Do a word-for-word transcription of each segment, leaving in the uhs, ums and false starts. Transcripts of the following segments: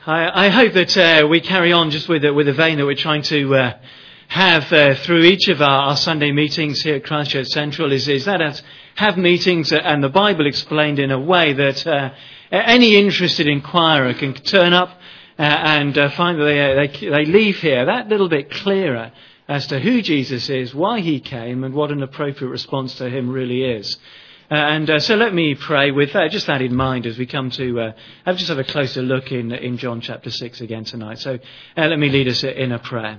I, I hope that uh, we carry on just with the, with the vein that we're trying to uh, have uh, through each of our, our Sunday meetings here at Christchurch Central, is, is that us have meetings and the Bible explained in a way that uh, any interested inquirer can turn up uh, and uh, find that they, they, they leave here that little bit clearer as to who Jesus is, why he came, and what an appropriate response to him really is. Uh, and uh, so let me pray with uh, just that in mind as we come to uh, have just have a closer look in in John chapter six again tonight. So uh, let me lead us in a prayer.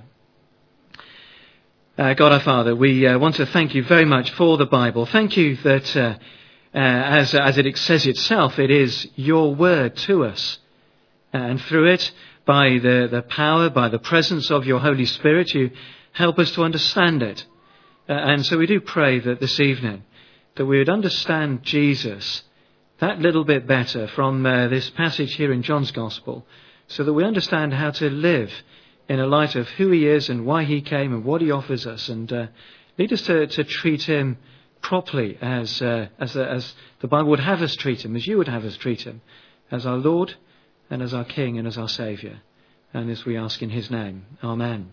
Uh, God our Father, we uh, want to thank you very much for the Bible. Thank you that uh, uh, as as it says itself, it is your word to us, uh, and through it, by the the power, by the presence of your Holy Spirit, you help us to understand it. Uh, and so we do pray that this evening, that we would understand Jesus that little bit better from uh, this passage here in John's Gospel, so that we understand how to live in a light of who he is and why he came and what he offers us, and uh, lead us to, to treat him properly as, uh, as, the, as the Bible would have us treat him, as you would have us treat him, as our Lord and as our King and as our Saviour. And this we ask in his name. Amen.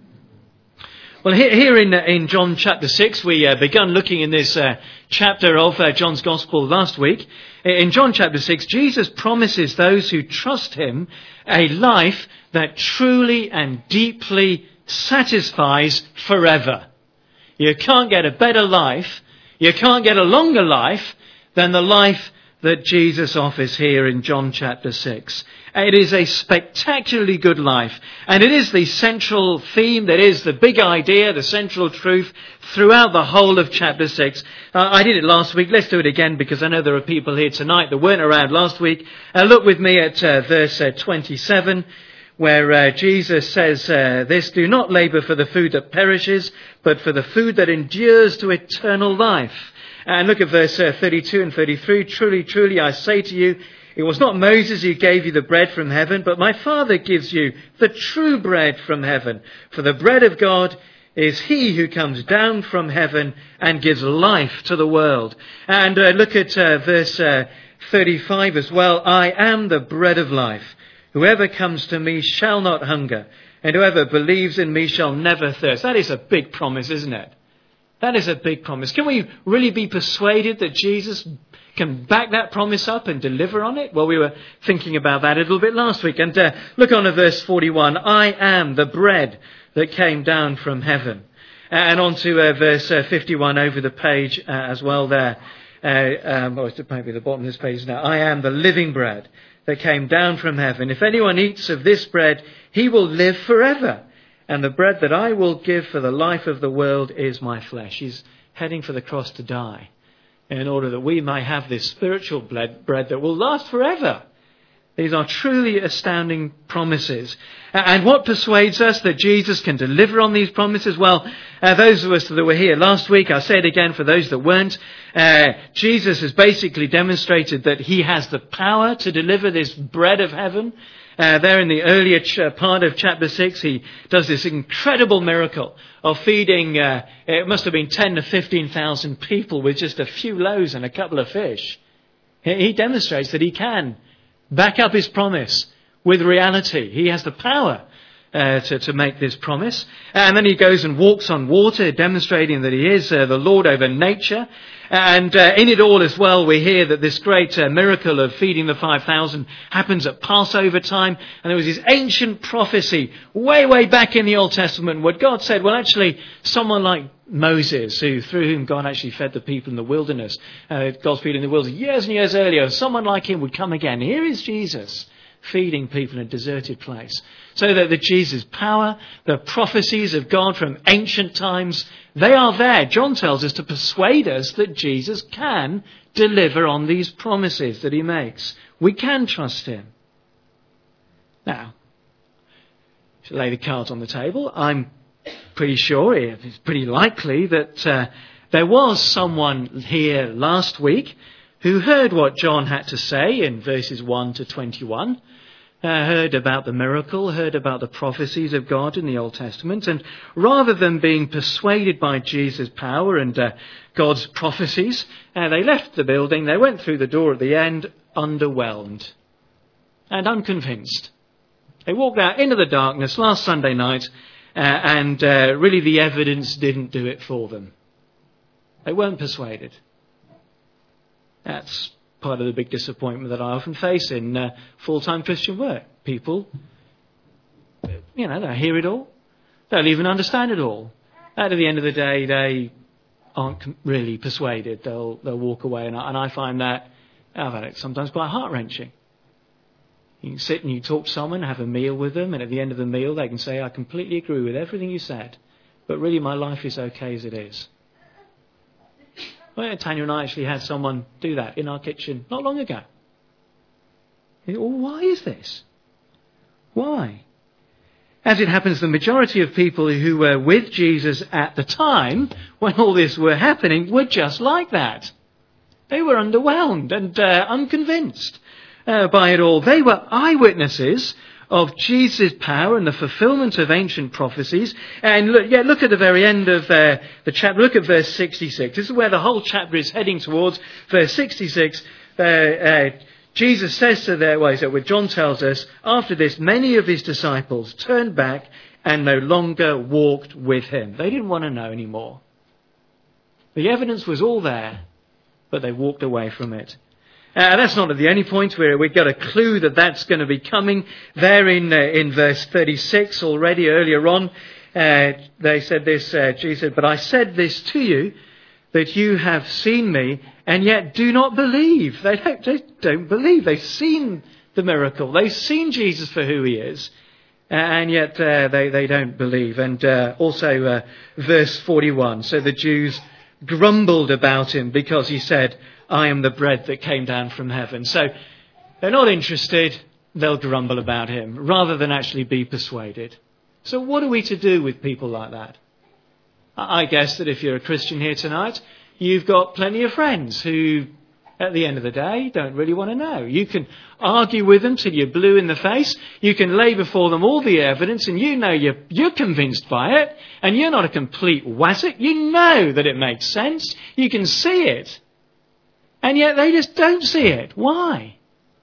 Well, here, here in, in John chapter six, we uh, begun looking in this uh, chapter of uh, John's Gospel last week. In John chapter six, Jesus promises those who trust him a life that truly and deeply satisfies forever. You can't get a better life, you can't get a longer life than the life that Jesus offers here in John chapter six. It is a spectacularly good life, and it is the central theme, that is the big idea, the central truth throughout the whole of chapter six. Uh, I did it last week. Let's do it again, because I know there are people here tonight that weren't around last week. Uh, look with me at uh, verse uh, twenty-seven, where uh, Jesus says uh, this: "Do not labour for the food that perishes, but for the food that endures to eternal life." And look at verse uh, thirty-two and thirty-three. "Truly, truly, I say to you, it was not Moses who gave you the bread from heaven, but my Father gives you the true bread from heaven. For the bread of God is he who comes down from heaven and gives life to the world." And uh, look at uh, verse uh, thirty-five as well. "I am the bread of life. Whoever comes to me shall not hunger, and whoever believes in me shall never thirst." That is a big promise, isn't it? That is a big promise. Can we really be persuaded that Jesus can back that promise up and deliver on it? Well, we were thinking about that a little bit last week. And uh, look on to verse forty-one. "I am the bread that came down from heaven." And on to uh, verse uh, fifty-one over the page uh, as well there. Uh, um, or it's maybe the bottom of this page now. "I am the living bread that came down from heaven. If anyone eats of this bread, he will live forever. And the bread that I will give for the life of the world is my flesh." He's heading for the cross to die in order that we may have this spiritual bread that will last forever. These are truly astounding promises. And what persuades us that Jesus can deliver on these promises? Well, uh, those of us that were here last week, I'll say it again for those that weren't, uh, Jesus has basically demonstrated that he has the power to deliver this bread of heaven. Uh, there in the earlier ch- part of chapter six, he does this incredible miracle of feeding, uh, it must have been ten to fifteen thousand people with just a few loaves and a couple of fish. He, he demonstrates that he can back up his promise with reality. He has the power uh, to, to make this promise. And then he goes and walks on water, demonstrating that he is uh, the Lord over nature. And uh, in it all as well, we hear that this great uh, miracle of feeding the five thousand happens at Passover time. And there was this ancient prophecy way, way back in the Old Testament where God said, well, actually, someone like Moses, who through whom God actually fed the people in the wilderness, uh, God's people in the wilderness years and years earlier, someone like him would come again. Here is Jesus feeding people in a deserted place. So that the Jesus' power, the prophecies of God from ancient times, they are there. John tells us to persuade us that Jesus can deliver on these promises that he makes. We can trust him. Now, to lay the cards on the table, I'm pretty sure, it's pretty likely that uh, there was someone here last week who heard what John had to say in verses one to twenty-one, uh, heard about the miracle, heard about the prophecies of God in the Old Testament, and rather than being persuaded by Jesus' power and uh, God's prophecies, uh, they left the building, they went through the door at the end, underwhelmed and unconvinced. They walked out into the darkness last Sunday night, uh, and uh, really the evidence didn't do it for them. They weren't persuaded. That's part of the big disappointment that I often face in uh, full-time Christian work. People, you know, they'll hear it all. They'll even understand it all. At the end of the day, they aren't really persuaded. They'll they'll walk away, and I, and I find that I've had it sometimes quite heart-wrenching. You can sit and you talk to someone, have a meal with them, and at the end of the meal they can say, I completely agree with everything you said, but really my life is okay as it is. Well, Tanya and I actually had someone do that in our kitchen not long ago. Well, why is this? Why? As it happens, the majority of people who were with Jesus at the time, when all this were happening, were just like that. They were underwhelmed and uh, unconvinced uh, by it all. They were eyewitnesses of Jesus' power and the fulfillment of ancient prophecies. And look, yeah, look at the very end of uh, the chapter. Look at verse sixty-six. This is where the whole chapter is heading towards. Verse sixty-six, uh, uh, Jesus says to their, well, so John tells us, after this, many of his disciples turned back and no longer walked with him. They didn't want to know anymore. The evidence was all there, but they walked away from it. Uh, that's not the only point where we've got a clue that that's going to be coming. There in uh, in verse thirty-six already, earlier on, uh, they said this, uh, Jesus said, but I said this to you, that you have seen me, and yet do not believe. They don't, they don't believe. They've seen the miracle. They've seen Jesus for who he is, uh, and yet uh, they, they don't believe. And uh, also uh, verse forty-one, so the Jews grumbled about him because he said, I am the bread that came down from heaven. So they're not interested, they'll grumble about him, rather than actually be persuaded. So what are we to do with people like that? I guess that if you're a Christian here tonight, you've got plenty of friends who, at the end of the day, don't really want to know. You can argue with them till you're blue in the face. You can lay before them all the evidence, and you know you're, you're convinced by it, and you're not a complete wazzock. You know that it makes sense. You can see it. And yet they just don't see it. Why?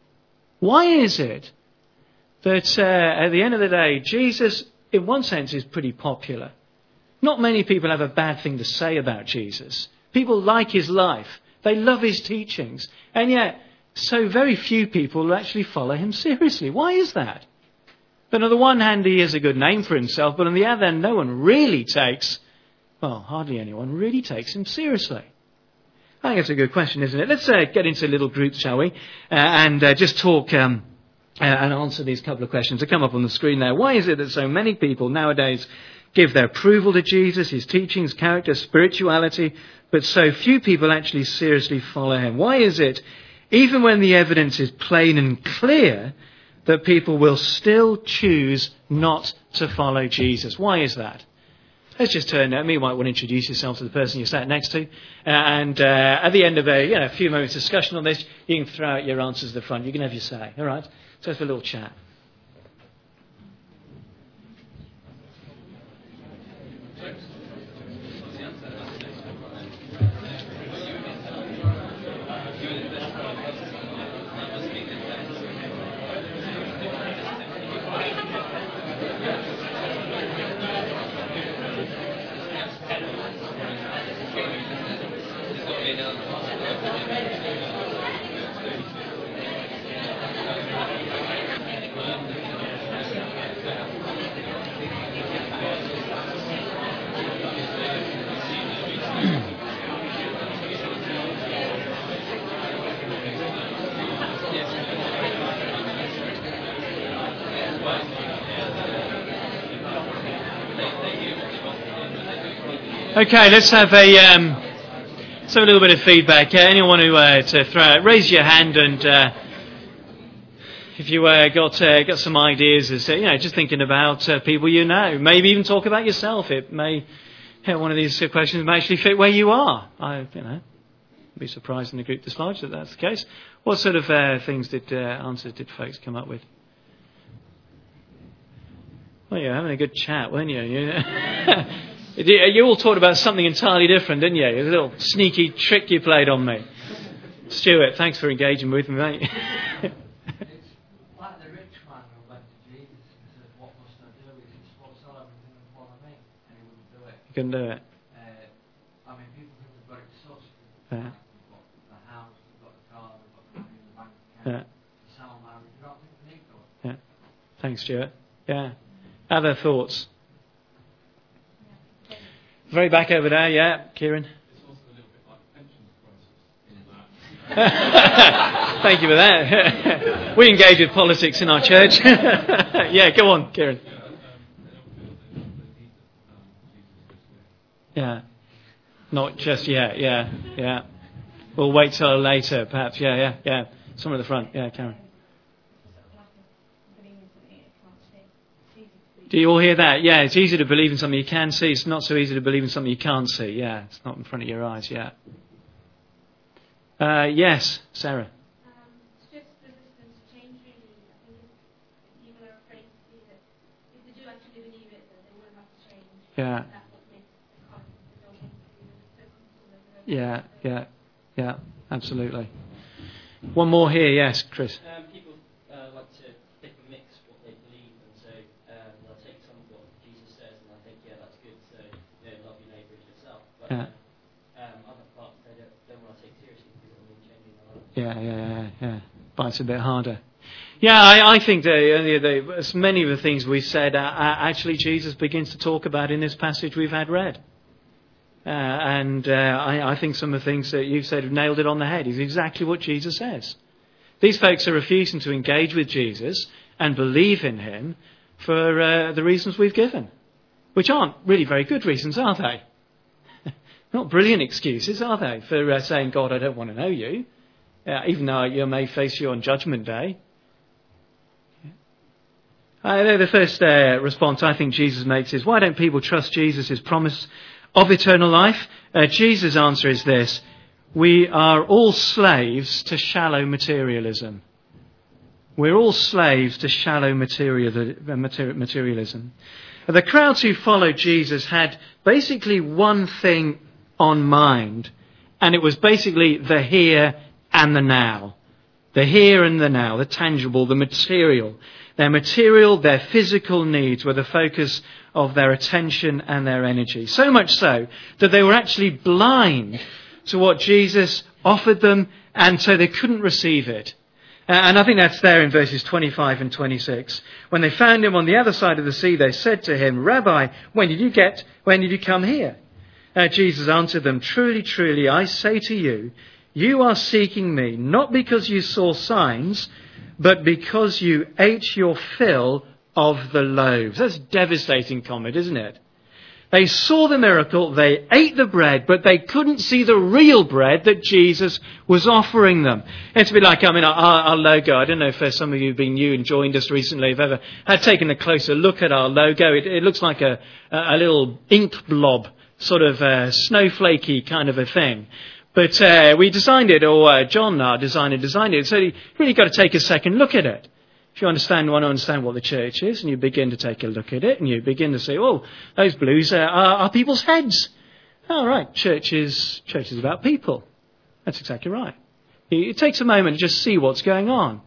Why is it that uh, at the end of the day, Jesus, in one sense, is pretty popular? Not many people have a bad thing to say about Jesus. People like his life. They love his teachings. And yet, so very few people actually follow him seriously. Why is that? But on the one hand, he has a good name for himself, but on the other hand, no one really takes, well, hardly anyone really takes him seriously. I think that's a good question, isn't it? Let's uh, get into little groups, shall we? Uh, and uh, just talk um, uh, and answer these couple of questions that come up on the screen there. Why is it that so many people nowadays give their approval to Jesus, his teachings, character, spirituality, but so few people actually seriously follow him? Why is it, even when the evidence is plain and clear, that people will still choose not to follow Jesus? Why is that? Let's just turn at me. You might want to introduce yourself to the person you sat next to. Uh, and uh, at the end of a, you know, a few moments discussion on this, you can throw out your answers to the front. You can have your say. All right? So it's a little chat. Okay, let's have a um, let's have a little bit of feedback. Uh, anyone who uh, to throw, raise your hand, and uh, if you uh, got uh, got some ideas, as uh, you know, just thinking about uh, people you know, maybe even talk about yourself. It may yeah, one of these questions may actually fit where you are. I you know, be surprised in a group this large that that's the case. What sort of uh, things did uh, answers did folks come up with? Well, you were having a good chat, weren't you? you You all talked about something entirely different, didn't you? A little sneaky trick you played on me. Stuart, thanks for engaging with me, mate. It's like the rich man who went to Jesus. what must I do? He said, just sell everything and follow me. And he wouldn't do it. You couldn't do it. Uh, I mean, people think they've got it sussed. Yeah. They've got the house, they've got the car, they've got the money in the bank account. Yeah. The sound marriage. You don't think they need to. Yeah. Thanks, Stuart. Yeah. Other thoughts? Very back over there, yeah, Kieran. It's also a little bit like a pensions crisis. Thank you for that. We engage with politics in our church. Yeah, go on, Kieran. Yeah. Not just yet, yeah, yeah. We'll wait till later, perhaps. Yeah, yeah, yeah. Someone at the front. Yeah, Karen. Do you all hear that? Yeah, it's easy to believe in something you can see. It's not so easy to believe in something you can't see. Yeah, it's not in front of your eyes. Yeah. Uh, yes, Sarah. Um, it's just resistance to change, really. I think if people are afraid to see that if they do actually believe it, that they will have to change. Yeah. That's what makes the conflict. They don't want to be so comfortable. Yeah, yeah, yeah, absolutely. One more here. Yes, Chris. Um, people uh, like to pick and mix what they believe, and so um, they'll take some of what Jesus says, and I think, yeah, that's good. So, you know, love your neighbour as yourself. But Yeah. um, other parts they don't, don't want to take seriously because it will mean changing their lives. Yeah, yeah, yeah, yeah. Bites a bit harder. Yeah, I, I think that uh, the, as many of the things we said, uh, actually Jesus begins to talk about in this passage we've had read. Uh, and uh, I, I think some of the things that you've said have nailed it on the head. Is exactly what Jesus says. These folks are refusing to engage with Jesus and believe in him for uh, the reasons we've given, which aren't really very good reasons, are they? Not brilliant excuses, are they, for uh, saying, God, I don't want to know you, uh, even though you may face you on Judgment Day. Uh, the first uh, response I think Jesus makes is, why don't people trust Jesus' promise of eternal life? Uh, Jesus' answer is this: we are all slaves to shallow materialism. We're all slaves to shallow material, materialism. The crowds who followed Jesus had basically one thing on mind, and it was basically the here and the now. The here and the now, the tangible, the material. Their material, their physical needs were the focus of their attention and their energy. So much so that they were actually blind to what Jesus offered them, and so they couldn't receive it. And I think that's there in verses twenty-five and twenty-six. When they found him on the other side of the sea, they said to him, Rabbi, when did you get, when did you come here? Uh, Jesus answered them, truly, truly, I say to you, you are seeking me, not because you saw signs, but because you ate your fill of the loaves. That's a devastating comment, isn't it? They saw the miracle, they ate the bread, but they couldn't see the real bread that Jesus was offering them. It's a bit like, I mean, our, our logo. I don't know if some of you have been new and joined us recently, have ever had taken a closer look at our logo. It, it looks like a, a little ink blob, sort of uh, snowflakey kind of a thing. But uh, we designed it, or uh, John, our designer, designed it. So you really got to take a second look at it. If you understand, want to understand what the church is, and you begin to take a look at it, and you begin to say, oh, those blues are, are, are people's heads. Oh, right, church is, church is about people. That's exactly right. It takes a moment to just see what's going on.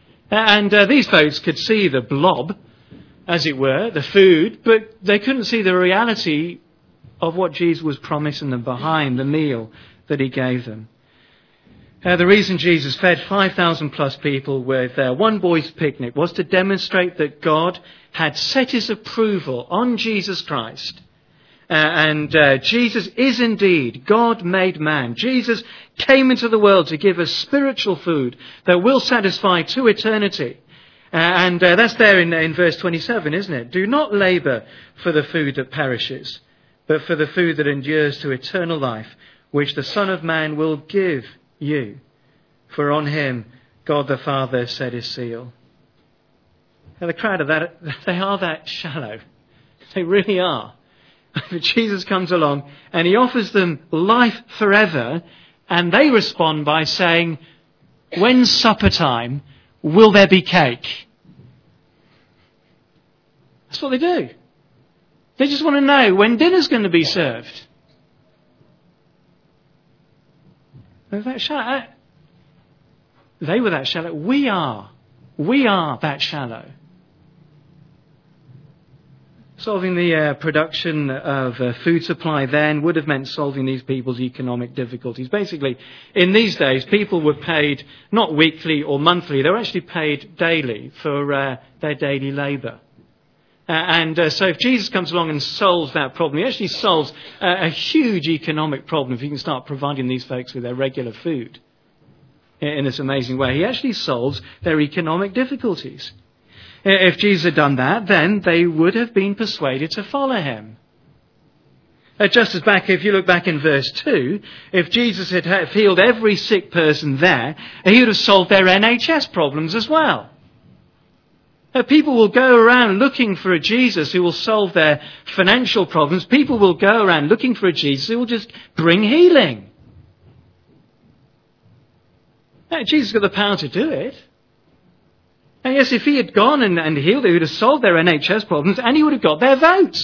And uh, these folks could see the blob, as it were, the food, but they couldn't see the reality of what Jesus was promising them behind the meal that he gave them. Uh, the reason Jesus fed five thousand plus people with uh, one boy's picnic was to demonstrate that God had set his approval on Jesus Christ. Uh, and uh, Jesus is indeed God made man. Jesus came into the world to give us spiritual food that will satisfy to eternity. Uh, and uh, that's there in, in verse twenty-seven, isn't it? Do not labour for the food that perishes, but for the food that endures to eternal life, which the Son of Man will give you, for on him God the Father set his seal. Now the crowd of that, they are that shallow. They really are. But Jesus comes along and he offers them life forever, and they respond by saying, when's supper time? Will there be cake? That's what they do. They just want to know when dinner's going to be served. They're that shallow. They were that shallow. We are. We are that shallow. Solving the uh, production of uh, food supply then would have meant solving these people's economic difficulties. Basically, in these days, people were paid not weekly or monthly, they were actually paid daily for uh, their daily labour. Uh, and uh, so if Jesus comes along and solves that problem, he actually solves uh, a huge economic problem if he can start providing these folks with their regular food in, in this amazing way. He actually solves their economic difficulties. If Jesus had done that, then they would have been persuaded to follow him. Uh, just as back, if you look back in verse two, if Jesus had healed every sick person there, he would have solved their N H S problems as well. Uh, people will go around looking for a Jesus who will solve their financial problems. People will go around looking for a Jesus who will just bring healing. Now, Jesus has got the power to do it. And yes, if he had gone and, and healed, he would have solved their N H S problems and he would have got their vote.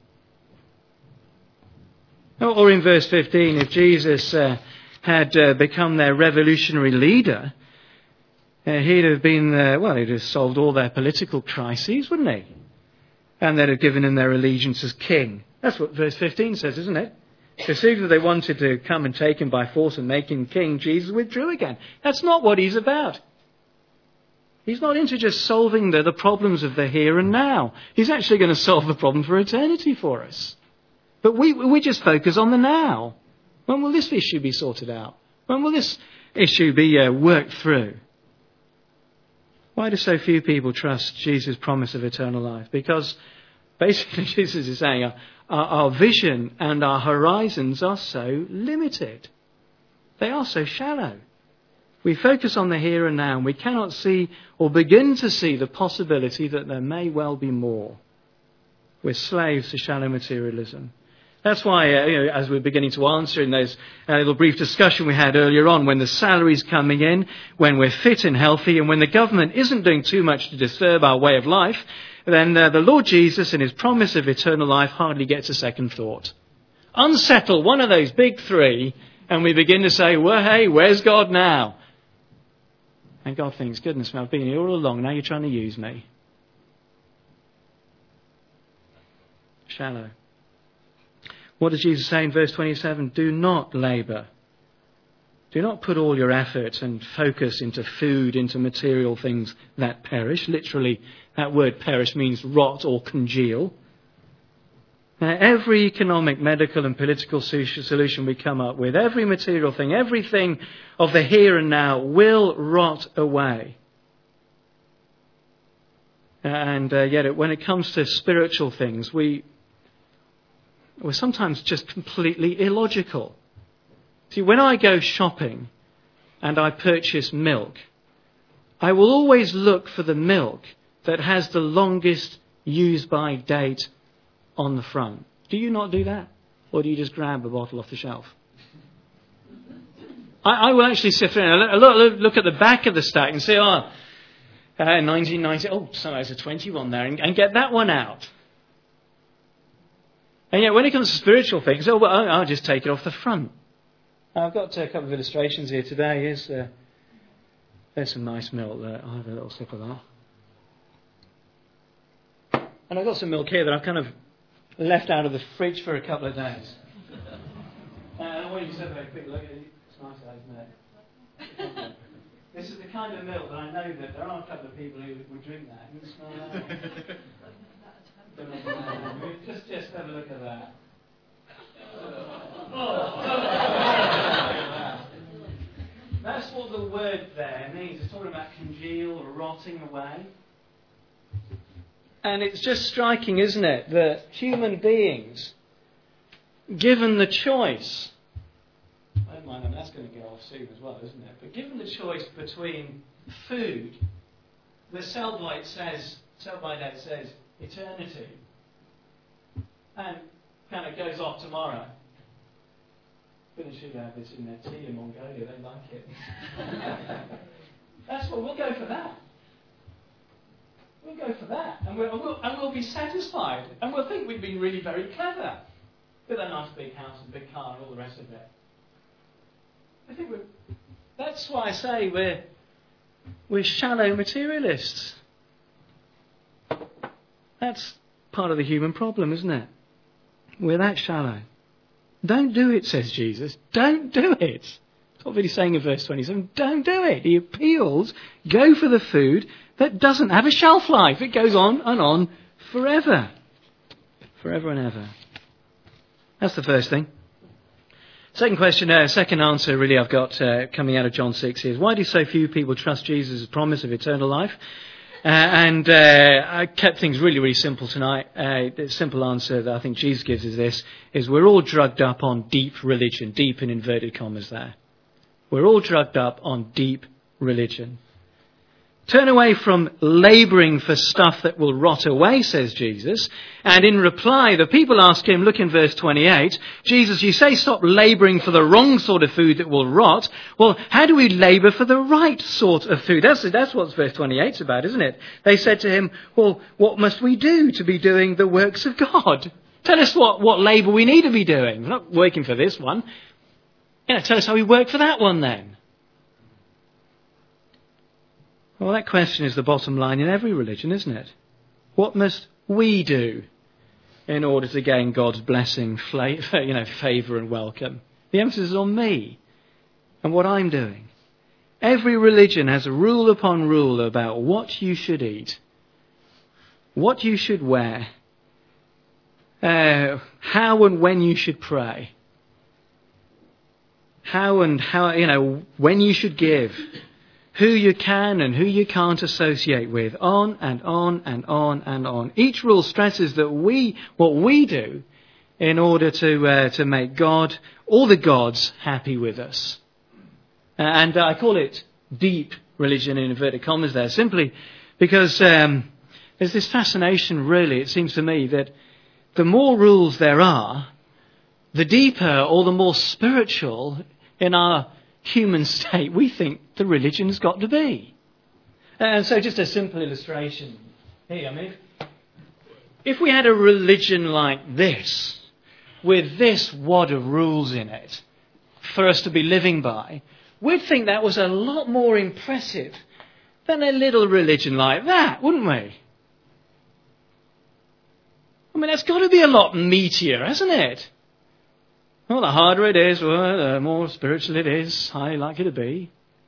Or in verse fifteen, if Jesus uh, had uh, become their revolutionary leader, uh, he'd have been, uh, well, he'd have solved all their political crises, wouldn't he? And they'd have given him their allegiance as king. That's what verse fifteen says, isn't it? As soon as they wanted to come and take him by force and make him king, Jesus withdrew again. That's not what he's about. He's not into just solving the, the problems of the here and now. He's actually going to solve the problem for eternity for us. But we we just focus on the now. When will this issue be sorted out? When will this issue be uh, worked through? Why do so few people trust Jesus' promise of eternal life? Because basically Jesus is saying our, our, our vision and our horizons are so limited. They are so shallow. We focus on the here and now, and we cannot see or begin to see the possibility that there may well be more. We're slaves to shallow materialism. That's why, uh, you know, as we're beginning to answer in those uh, little brief discussion we had earlier on, when the salary's coming in, when we're fit and healthy, and when the government isn't doing too much to disturb our way of life, then uh, the Lord Jesus and his promise of eternal life hardly gets a second thought. Unsettle one of those big three, and we begin to say, well, hey, where's God now? And God thinks, goodness me, I've been here all along, now you're trying to use me. Shallow. What does Jesus say in verse twenty-seven? Do not labour. Do not put all your effort and focus into food, into material things that perish. Literally, that word perish means rot or congeal. Now, every economic, medical and political solution we come up with, every material thing, everything of the here and now will rot away. And uh, yet when it comes to spiritual things, we, we're sometimes just completely illogical. See, when I go shopping and I purchase milk, I will always look for the milk that has the longest use-by date on the front. Do you not do that? Or do you just grab a bottle off the shelf? I, I will actually sit there and look, look at the back of the stack and say, oh, uh, nineteen ninety, oh, so there's a twenty-one there, and, and get that one out. And yet when it comes to spiritual things, oh, well, I'll just take it off the front. I've got a couple of illustrations here today. Here's, uh, there's some nice milk there. I'll have a little sip of that. And I've got some milk here that I've kind of left out of the fridge for a couple of days. uh, and I want you to have a quick look at it. It's nice, isn't it? This is the kind of milk that I know that there are a couple of people who would drink that. You can smell that. just, just have a look at that. That's what the word there means. It's talking about congeal or rotting away. And it's just striking, isn't it, that human beings, given the choice, I don't mind, I mean, that's going to go off soon as well, isn't it? But given the choice between food, the sell-by says, sell-by date says eternity, and kind of goes off tomorrow. Finish should have this in their tea in Mongolia, they like it. That's what we'll go for that. We'll go for that, and we'll, and, we'll, and we'll be satisfied, and we'll think we've been really very clever with a nice big house and big car and all the rest of it. I think we're, that's why I say we're we're shallow materialists. That's part of the human problem, isn't it? We're that shallow. Don't do it, says Jesus. Don't do it. That's what he's saying in verse twenty-seven. Don't do it. He appeals, go for the food that doesn't have a shelf life. It goes on and on forever. Forever and ever. That's the first thing. Second question, uh, second answer really I've got uh, coming out of John six is, why do so few people trust Jesus' promise of eternal life? Uh, and uh, I kept things really, really simple tonight. Uh, the simple answer that I think Jesus gives is this, is we're all drugged up on deep religion, deep in inverted commas there. We're all drugged up on deep religion. Turn away from labouring for stuff that will rot away, says Jesus. And in reply, the people ask him, look in verse twenty-eight, Jesus, you say stop labouring for the wrong sort of food that will rot. Well, how do we labour for the right sort of food? That's, that's what verse twenty-eight is about, isn't it? They said to him, well, what must we do to be doing the works of God? Tell us what, what labour we need to be doing. We're not working for this one. You know, tell us how we work for that one then. Well, that question is the bottom line in every religion, isn't it? What must we do in order to gain God's blessing, you know, favour and welcome? The emphasis is on me and what I'm doing. Every religion has a rule upon rule about what you should eat, what you should wear, uh, how and when you should pray, how and how, you know, when you should give, who you can and who you can't associate with, on and on and on and on. Each rule stresses that we, what we do in order to uh, to make God, all the gods, happy with us. Uh, and uh, I call it deep religion in inverted commas there, simply because um, there's this fascination, really, it seems to me, that the more rules there are, the deeper or the more spiritual in our human state we think the religion's got to be. And so just a simple illustration here. I mean, if, if we had a religion like this, with this wad of rules in it, for us to be living by, we'd think that was a lot more impressive than a little religion like that, wouldn't we? I mean, that's got to be a lot meatier, hasn't it? Well, the harder it is, well, the more spiritual it is, I like it to be.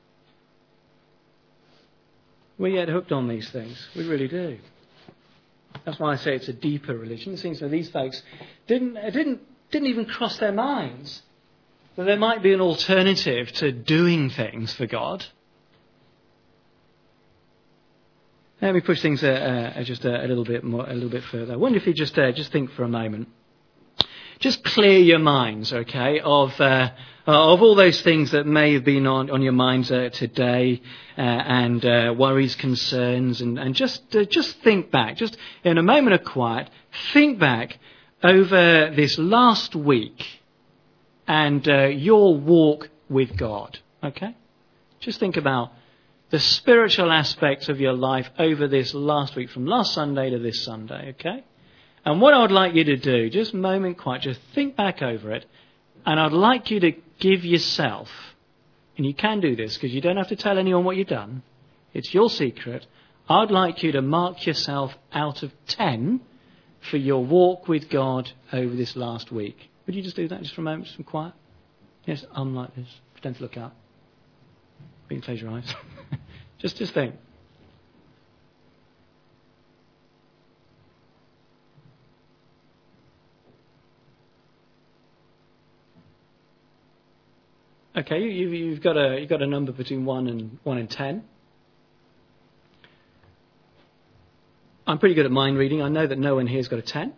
We get hooked on these things. We really do. That's why I say it's a deeper religion. It seems that these folks didn't, didn't, didn't even cross their minds that there might be an alternative to doing things for God. Let me push things uh, uh, just a, a little bit more, a little bit further. I wonder if you just uh, just think for a moment. Just clear your minds, okay, of uh, of all those things that may have been on, on your minds uh, today, uh, and uh, worries, concerns, and, and just uh, just think back, just in a moment of quiet, think back over this last week and uh, your walk with God, okay? Just think about the spiritual aspects of your life over this last week, from last Sunday to this Sunday, okay? And what I would like you to do, just a moment quiet, just think back over it. And I'd like you to give yourself, and you can do this because you don't have to tell anyone what you've done. It's your secret. I'd like you to mark yourself out of ten for your walk with God over this last week. Would you just do that just for a moment, some quiet? Yes, I'm like this. Pretend to look up. You can close your eyes. just, just think. Okay, you, you've got a you've got a number between one and one and ten. I'm pretty good at mind reading. I know that no one here's got a ten.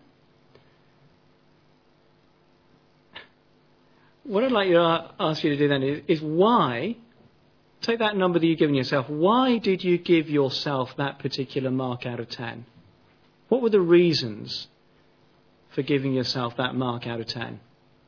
What I'd like you to ask you to do then is, is why, take that number that you've given yourself, why did you give yourself that particular mark out of ten? What were the reasons for giving yourself that mark out of ten?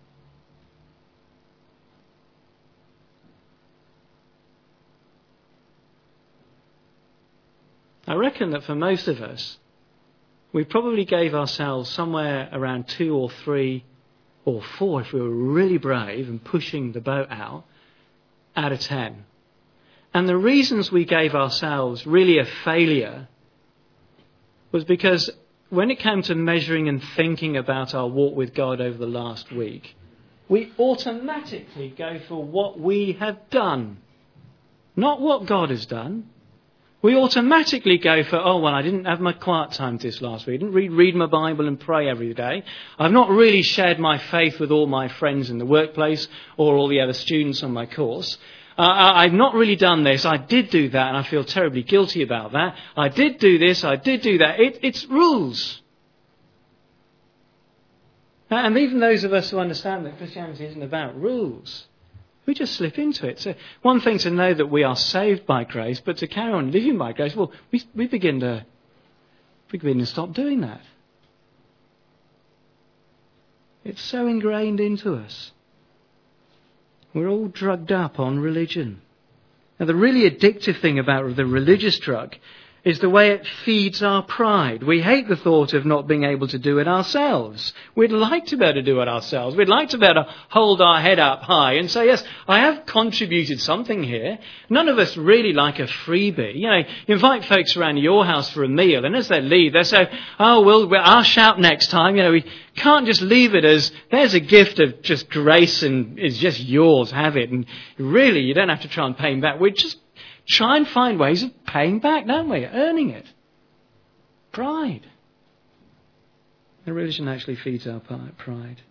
I reckon that for most of us, we probably gave ourselves somewhere around two or three or four, if we were really brave and pushing the boat out, out of ten. And the reasons we gave ourselves really a failure was because when it came to measuring and thinking about our walk with God over the last week, we automatically go for what we have done, not what God has done. We automatically go for, oh, well, I didn't have my quiet time this last week. I didn't read, read my Bible and pray every day. I've not really shared my faith with all my friends in the workplace or all the other students on my course. Uh, I, I've not really done this. I did do that, and I feel terribly guilty about that. I did do this. I did do that. It, it's rules. And even those of us who understand that Christianity isn't about rules, we just slip into it. So one thing to know that we are saved by grace, but to carry on living by grace, well, we, we begin to we begin to stop doing that. It's so ingrained into us. We're all drugged up on religion. Now, the really addictive thing about the religious drug is the way it feeds our pride. We hate the thought of not being able to do it ourselves. We'd like to be able to do it ourselves. We'd like to be able to hold our head up high and say, yes, I have contributed something here. None of us really like a freebie. You know, you invite folks around your house for a meal, and as they leave, they say, oh, well, I'll shout next time. You know, we can't just leave it as, there's a gift of just grace and it's just yours, have it. And really, you don't have to try and pay them back. We just try and find ways of paying back, don't we? Earning it. Pride. The religion actually feeds our pride.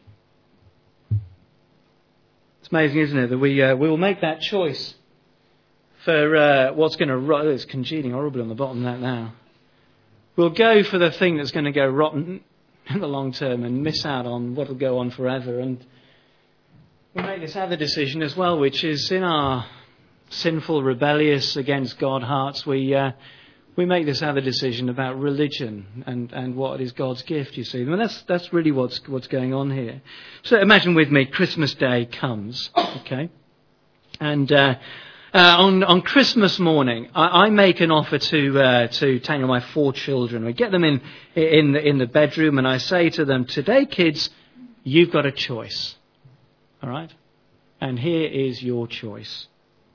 It's amazing, isn't it, that we uh, we will make that choice for uh, what's going to rot. It's congealing horribly on the bottom of that now. We'll go for the thing that's going to go rotten in the long term and miss out on what will go on forever. And we make this other decision as well, which is in our sinful, rebellious against God hearts, we uh, we make this other decision about religion and, and what is God's gift, you see. I mean, that's that's really what's what's going on here. So imagine with me, Christmas Day comes, okay? And uh, uh, on on Christmas morning, I, I make an offer to uh, to Tanya, my four children. We get them in in the, in the bedroom, and I say to them, today, kids, you've got a choice, all right? And here is your choice.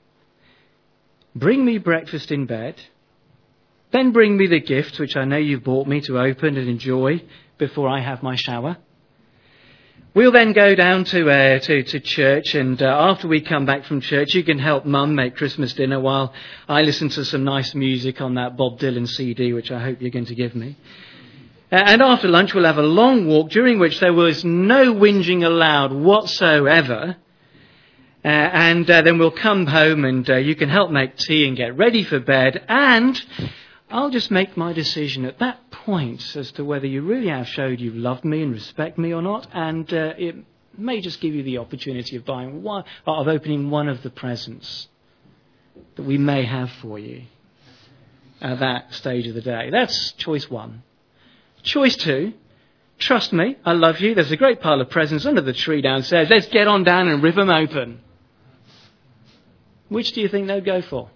Bring me breakfast in bed, then bring me the gift which I know you've bought me to open and enjoy before I have my shower. We'll then go down to uh, to, to church, and uh, after we come back from church, you can help Mum make Christmas dinner while I listen to some nice music on that Bob Dylan C D, which I hope you're going to give me. Uh, and after lunch, we'll have a long walk, during which there was no whinging allowed whatsoever. Uh, and uh, then we'll come home, and uh, you can help make tea and get ready for bed. And I'll just make my decision at that point as to whether you really have showed you've loved me and respect me or not. And uh, it may just give you the opportunity of buying one, of opening one of the presents that we may have for you at that stage of the day. That's choice one. Choice two. Trust me, I love you. There's a great pile of presents under the tree downstairs. Let's get on down and rip them open. Which do you think they'd go for?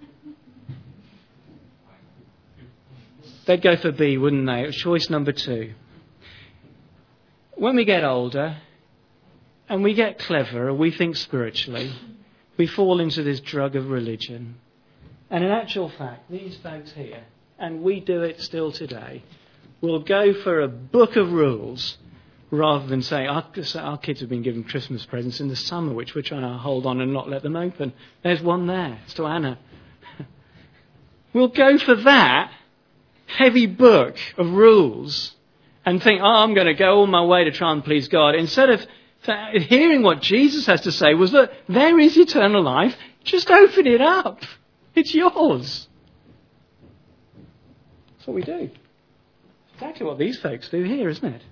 They'd go for B, wouldn't they? Choice number two. When we get older and we get clever and we think spiritually, we fall into this drug of religion. And in actual fact, these folks here, and we do it still today, will go for a book of rules rather than say, our, our kids have been given Christmas presents in the summer, which we're trying to hold on and not let them open. There's one there. It's to Anna. We'll go for that heavy book of rules and think, oh, I'm going to go all my way to try and please God. Instead of hearing what Jesus has to say was, look, there is eternal life. Just open it up. It's yours. That's what we do. Exactly what these folks do here, isn't it?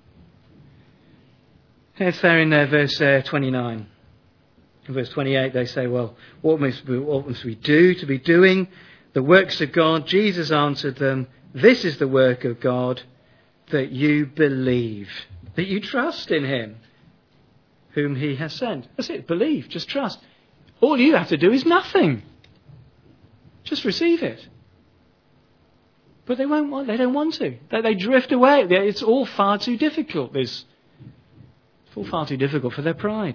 It's there in uh, verse uh, twenty-nine. In verse twenty-eight, they say, well, what must, we, what must we do to be doing the works of God? Jesus answered them, this is the work of God, that you believe, that you trust in him whom he has sent. That's it, believe, just trust. All you have to do is nothing. Just receive it. But they won't want, they don't want to. They, they drift away. It's all far too difficult. There's, it's all far too difficult for their pride.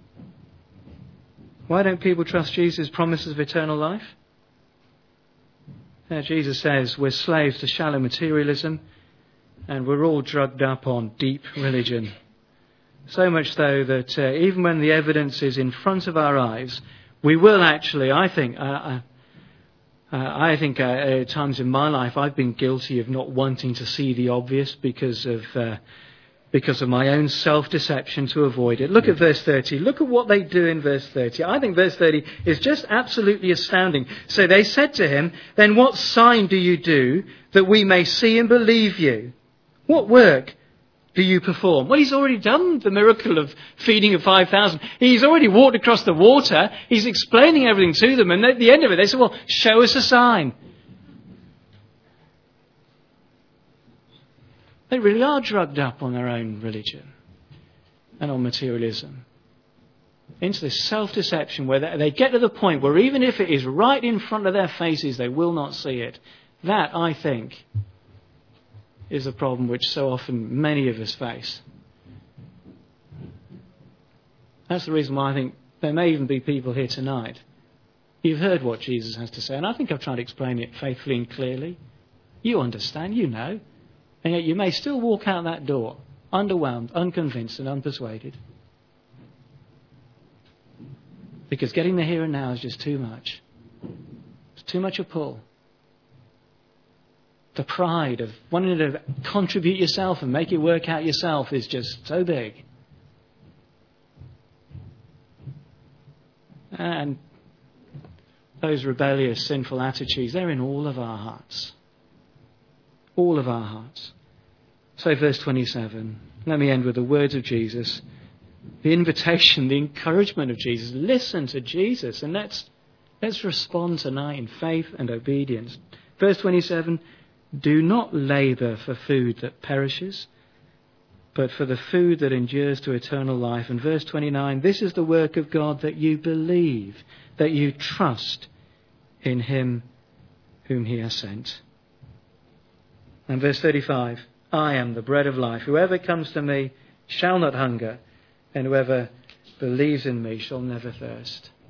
Why don't people trust Jesus' promises of eternal life? Now, Jesus says we're slaves to shallow materialism. And we're all drugged up on deep religion. So much so that uh, even when the evidence is in front of our eyes, we will actually, I think, uh, uh, uh, I think uh, at times in my life I've been guilty of not wanting to see the obvious because of uh, because of my own self-deception to avoid it. Look at verse thirty. Look at what they do in verse thirty. I think verse thirty is just absolutely astounding. So they said to him, "Then what sign do you do that we may see and believe you? What work do you perform?" Well, he's already done the miracle of feeding of five thousand. He's already walked across the water. He's explaining everything to them. And at the end of it, they said, "Well, show us a sign." They really are drugged up on their own religion and on materialism. Into this self-deception where they get to the point where even if it is right in front of their faces, they will not see it. That, I think, is a problem which so often many of us face. That's the reason why I think there may even be people here tonight. You've heard what Jesus has to say, and I think I've tried to explain it faithfully and clearly. You understand, you know. And yet you may still walk out that door, underwhelmed, unconvinced and unpersuaded. Because getting the here and now is just too much. It's too much a pull. The pride of wanting to contribute yourself and make it work out yourself is just so big. And those rebellious, sinful attitudes, they're in all of our hearts. All of our hearts. So verse twenty-seven. Let me end with the words of Jesus. The invitation, the encouragement of Jesus. Listen to Jesus and let's, let's respond tonight in faith and obedience. Verse twenty-seven. Do not labour for food that perishes, but for the food that endures to eternal life. And verse twenty-nine. This is the work of God, that you believe, that you trust in him whom he has sent. And verse thirty-five, I am the bread of life. Whoever comes to me shall not hunger, and whoever believes in me shall never thirst.